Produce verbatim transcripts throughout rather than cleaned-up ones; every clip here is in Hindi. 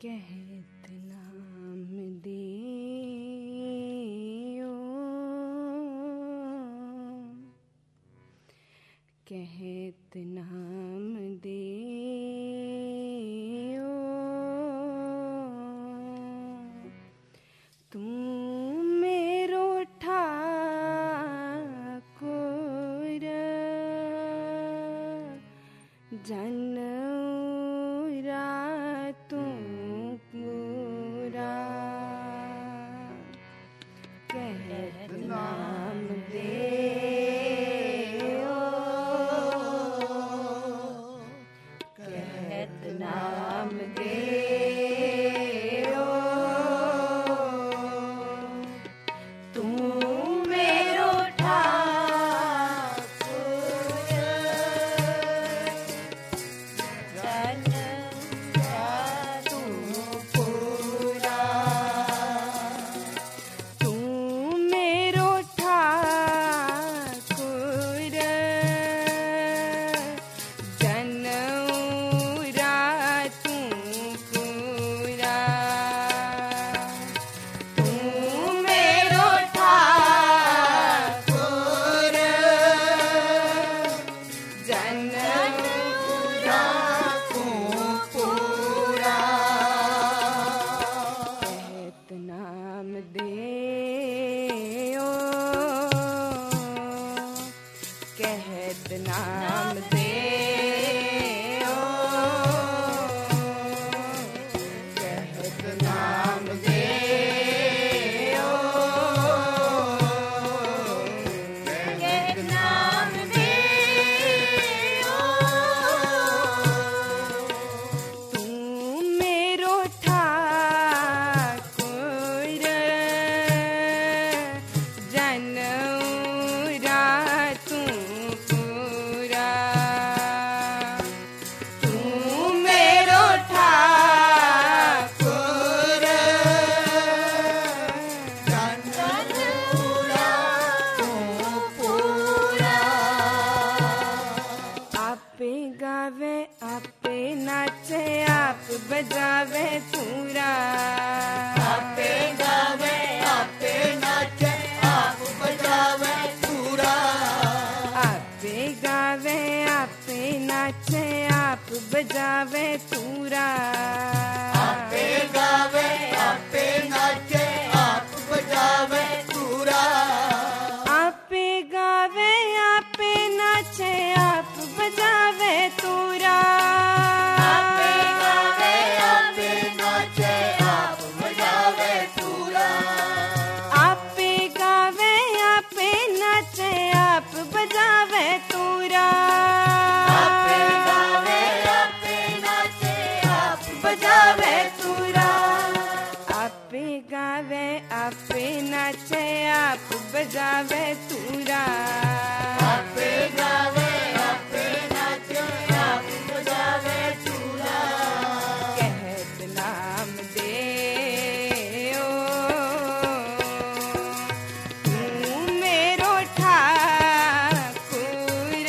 कहत नाम देओ, कहत नाम देओ, तू मेरो ठाकुर जनौरा तू पूरा। कहत नाम देओ, कहत नाम देओ, तू मेरो ठाकुर जनौरा तू पूरा। तू मेरो ठाकुर जनौरा तू पूरा। तू मेरो ठाकुर जनौरा तू पूरा। कहत नाम देओ, कहत नाम देओ, कहत नाम देओ, कहत नाम देओ, तू मेरो ठाकुर जनौरा तू पूरा। तू मेरो ठाकुर जनौरा तू पूरा। आपे गावे आपे नाचे आप बजावे पूरा। आपे गावे आपे नाचे आप बजावे पूरा। आपे गावे आपे नाचे आप बजावे पूरा। आपे गावे आपे नाचे आप बजावे पूरा। आपे गावे आपे नाचे आप बजावे पूरा। आपे गावे आपे नाचे आप बजावे पूरा। आपे गावे आपे नाचे आप बजावे पूरा। आपे गावे आपे नाचे आप बजावे पूरा। आपे गावे आपे नाचे आप बजावे पूरा। आपे गावे आपे नाचे आप बजावे पूरा। कहत नाम देओ, तू मेरो ठाकुर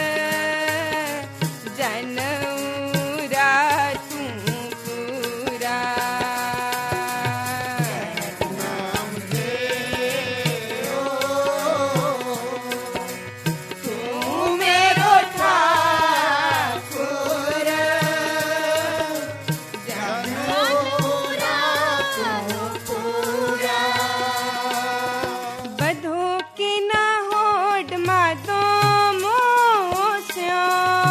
जनौरा तू पूरा। नाम देओ, तू मेरो ठाकुर जनौरा तू पूरा। बधो की न होड मादो मोस्यो,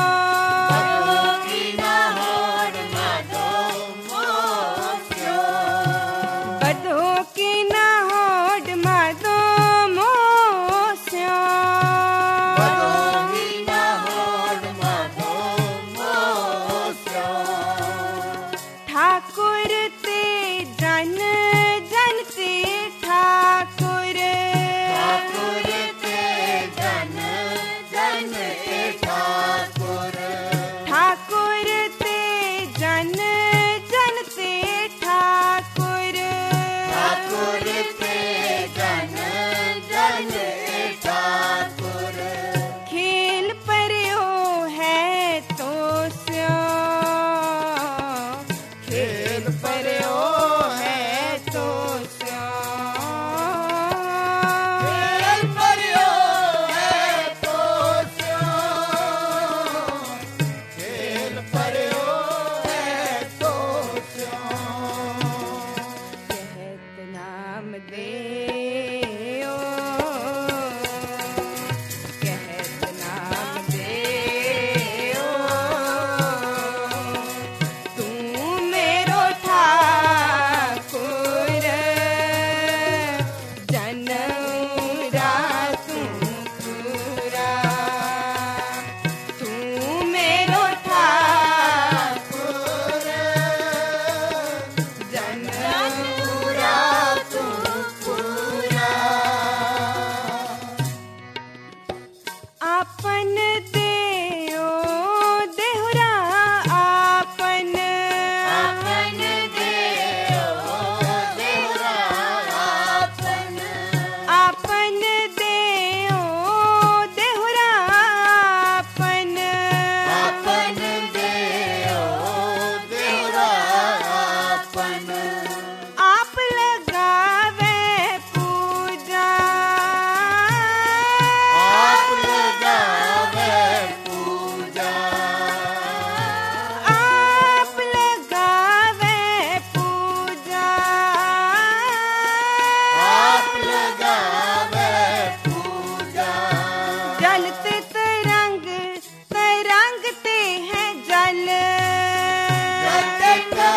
की ना होड़ माधो मोस्यो। बधो की न होड मादो मोस्यो। की ना होड़ माधो मोस्यो। ठाकुर ते जन जन ते ठाकुर। ठाकुर ते जन जन ते ठाकुर। ठाकुर ते जन जन ते ठाकुर। ठाकुर ते जन जन ते ठाकुर। खेल पर्यो है तो स्यो, खेल पे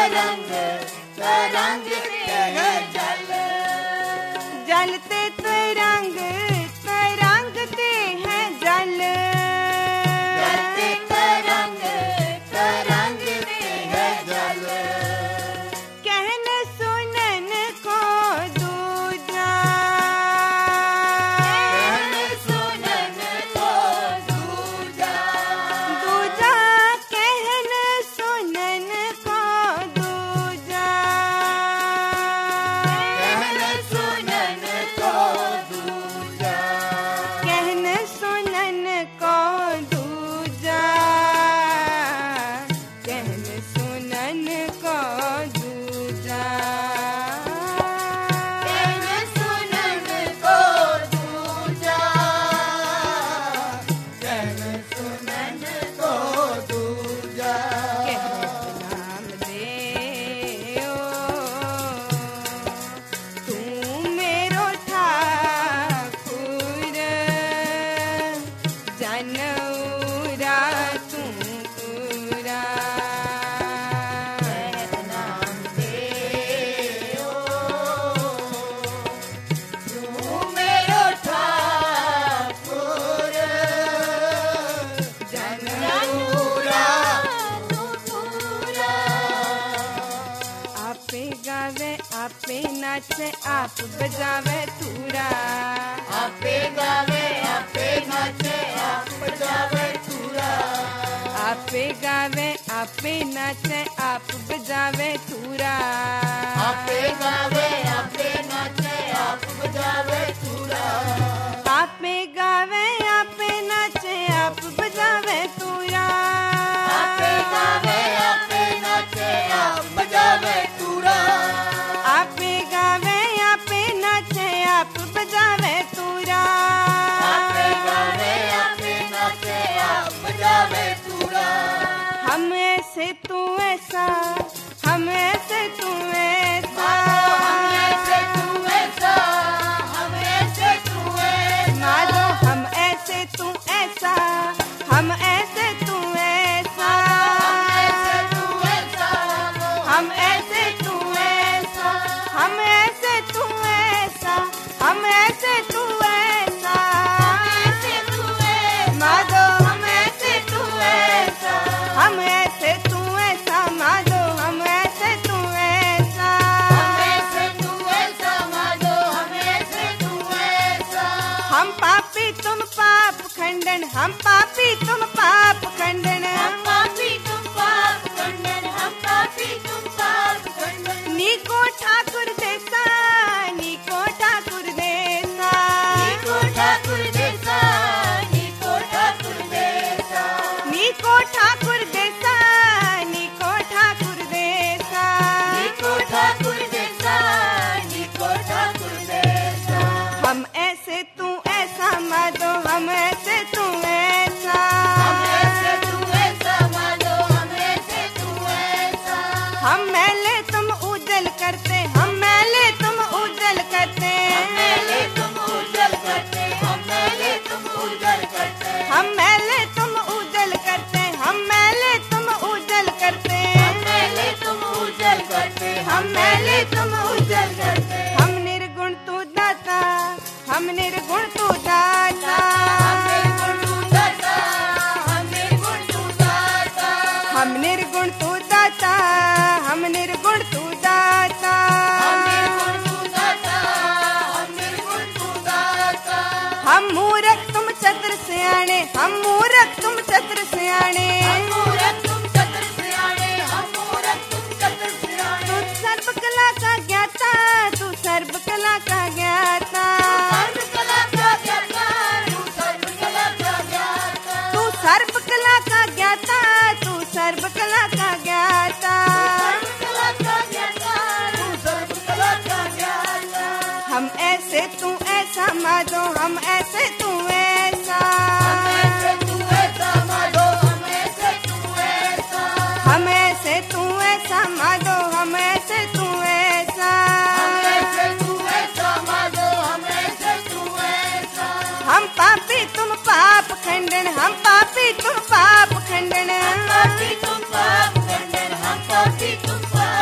तरंग तरंगते हैं जल जलते तरंग तरंगते हैं जल जलते तरंग तरंगते हैं जल कहन सुनन को दूजा कहन सुनन को दूजा दूजा कहन सुनन को दूजा कहन सुनन को दूजा कहन सुनन को दूजा कहन सुनन को दूजा कहन सुनन को दूजा कहन सुनन को दूजा कहत नाम दे ओ तू मेरो ठाकुर जनौरा तू पूरा नाम दे ओ तू मेरो ठाकुर जनूरा तू पूरा आपे गावे आपे नाचे आप बजावे तूरा आपे गावे आपे नाचे आप बजावे तूरा आपे गावे आपे नाचे आप बजावे तूरा आपे गावे आपे नाचे आप बजावे तूरा आपे गावे आपे नाचे आप बजावे तूरा आपे गावे आपे नाचे आप बजावे तूरा आपे गावे आपे नाचे आप बजावे तूरा आपे गावे आपे नाचे आप बजावे तूरा हम ऐसे तू ऐसा हम ऐसे तू ऐसा हम ऐसे तू ऐसा हम ऐसे तू ऐसा माधो हम ऐसे तू ऐसा हम ऐसे तू ऐसा हम ऐसे तू ऐसा हम ऐसे तू ऐसा हम ऐसे तू ऐसा ऐसे तू ऐसा माधो हम ऐसे तू ऐसा हम ऐसे तू ऐसा माधो हम ऐसे तू ऐसा हम ऐसे तू ऐसा माधो हम ऐसे तू ऐसा हम पापी तुम पाप खंडन हम पापी तुम पाप खंडन हम पापी तुम पाप खंडन हम पापी तुम पाप खंडन नीको ठाकुर देसा नीको ठाकुर देसा नीको ठाकुर देसा नीको ठाकुर देसा नीको ठाकुर देसा नीको ठाकुर देसा नीको ठाकुर देसा नीको ठाकुर देसा हम ऐसे तू ऐसा माधो हम ऐसे तू ऐसा हम ऐसे तू ऐसा माधो हम ऐसे तू ऐसा हम मैले तुम उजल करते हम मैले तुम उजल करते हम मेले तुम उजल करते हम मेले तुम उजल करते हम मैले तुम उजल करते हम मैले तुम उजल करते हम मेले तुम उजल करते हम मैले तुम उजल करते हम निर्गुण तू दाता हम निर्गुण तू दाता हम निर्गुण तू दाता हम निर्गुण तू दाता हम निर्गुण तू दाता हम निर्गुण तू दाता हम निर्गुण तू दाता हम निर्गुण तू दाता हम मूर्ख तुम चतुर सियाणे हम मूर्ख तुम चतुर सियाणे हम मूर्ख तुम चतुर सियाणे हम मूर्ख तुम चतुर सियाणे तू सर्व कला का ज्ञाता तू सर्व कला का ज्ञाता सर्व कला का ज्ञाता तू सर्व कला का ज्ञाता तू सर्व कला का ज्ञाता तू सर्व कला का ज्ञाता सर्व कला का ज्ञाता तू सर्व कला का ज्ञाता हम ऐसे तू ऐसा माधो हम ऐसे तू ऐसा हम ऐसे तू ऐसा माधो हम ऐसे तू ऐसा हम ऐसे तू ऐसा माधो हम ऐसे तू ऐसा हम ऐसे तू ऐसा माधो हम ऐसे तू ऐसा हम पापी तुम पाप खंडन हम पापी तुम पाप खंडन हम पापी तुम पाप खंडन हम पापी तुम पाप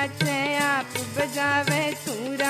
नाचे आप बजावे तू